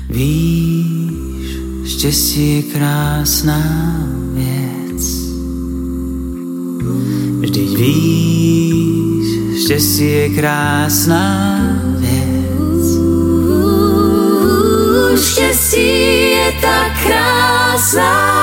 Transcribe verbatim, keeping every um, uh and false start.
Víš, štěstí je krásná věc. Vždyť víš, štěstí je krásná věc. Štěstí je tak krásná